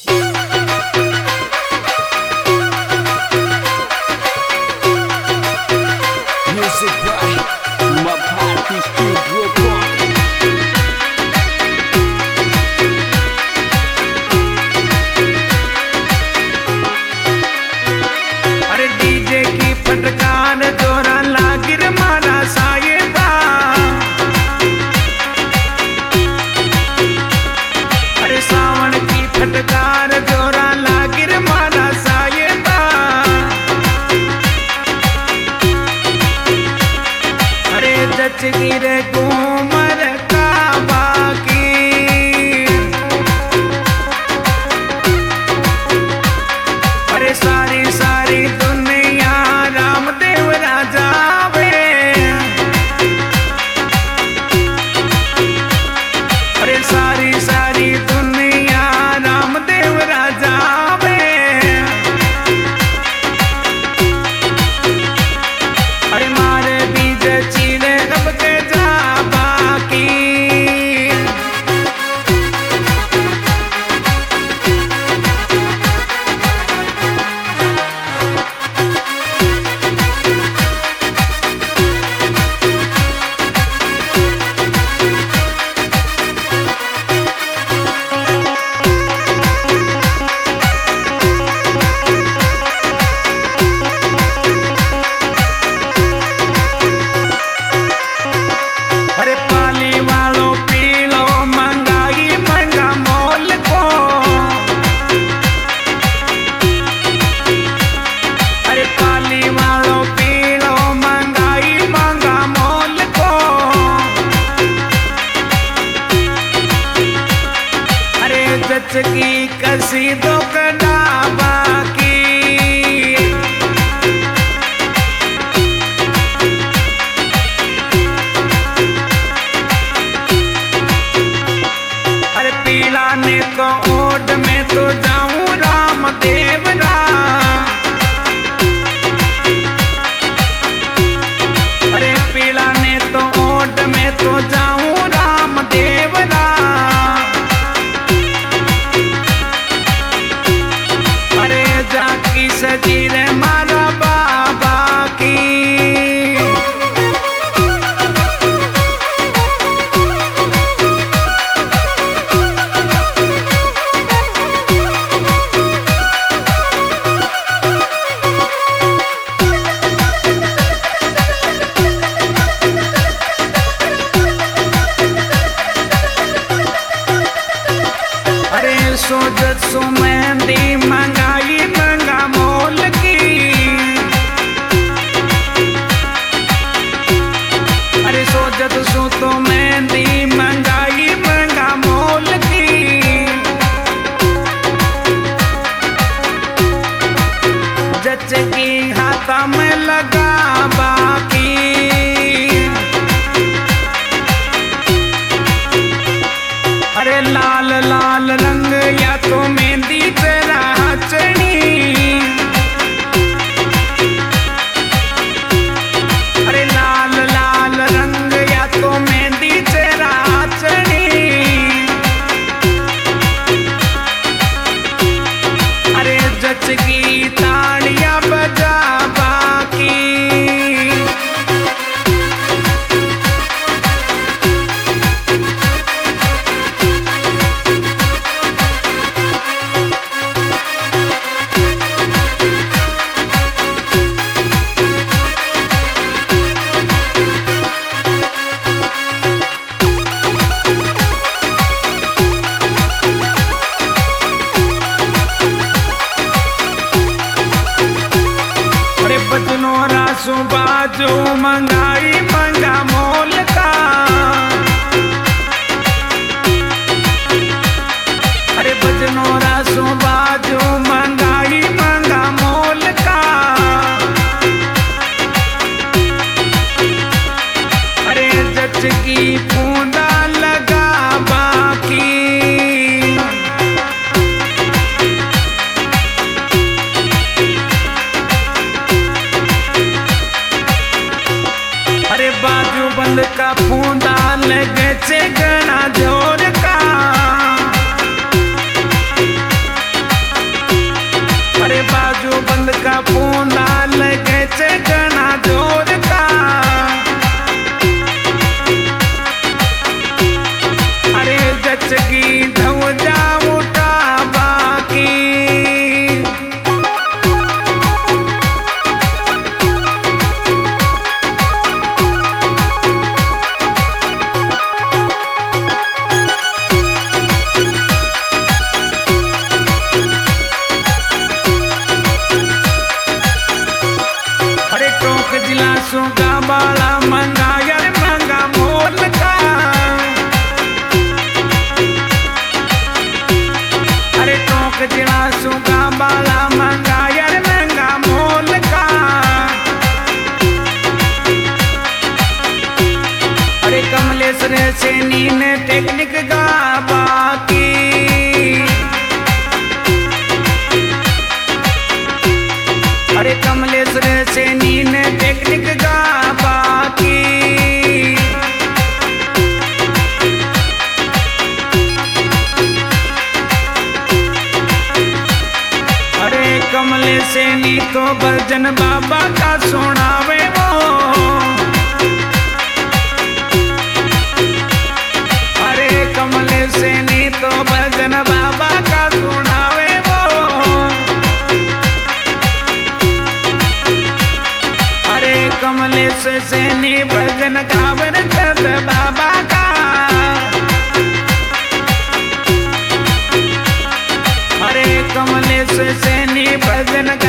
गिरे घूमर का बाकी। अरे सारी सारी दुनिया रामदेव राजा वे। अरे सारी सारी दुनिया रामदेव राजा वे। अरे मारे बीज चीरे कब के जा बाकी। अरे पाली वालों पीलो महंगाई महंगा मोल को। अरे पाली वालों पीलो महंगाई महंगा मोल को। अरे जच की कसी दो कड़ा बाकी। पिलाने को ओट में तो जाऊं रामदेव रा। अरे पिलाने तो ओट में तो जाऊं रामदेव रा। अरे जाकी सजी रे मारा बाबा की। अरे सोजत सो मेहंदी महंगाई महंगा मोल की। अरे सोजत सो तो मेहंदी महंगाई महंगा मोल की। जच की हाथा में लगा बाकी। अरे लाल लाल रंग या तो मेहंदी तेरा चढ़ी। अरे लाल लाल रंग या तो मेहंदी तेरा चढ़ी। अरे जच की ताड़ियां बजा बाकी। बजनो रासू बाजू महंगाई महंगा मोल का। अरे बजनो रासू बाजू महंगाई महंगा मोल का। अरे जच की बूंदा लगा बाकी। अरे बाजू बंद का फूंदा लगे से गणा जोर का। जिला सुगा बाला महंगा यार महंगा मोल का। अरे कमलेश रे सैनी ने टेक्निक गा बाकी। अरे कमलेश रे सैनी ने टेक्निक गा बाकी। अरे कमलेश सैनी तो भजन बाबा का सुनावे वो। अरे कमलेश सैनी तो भजन बाबा का सुनावे वो। अरे कमलेश सैनी भजन गावन तब बाबा का। अरे कमलेश सैनी भजन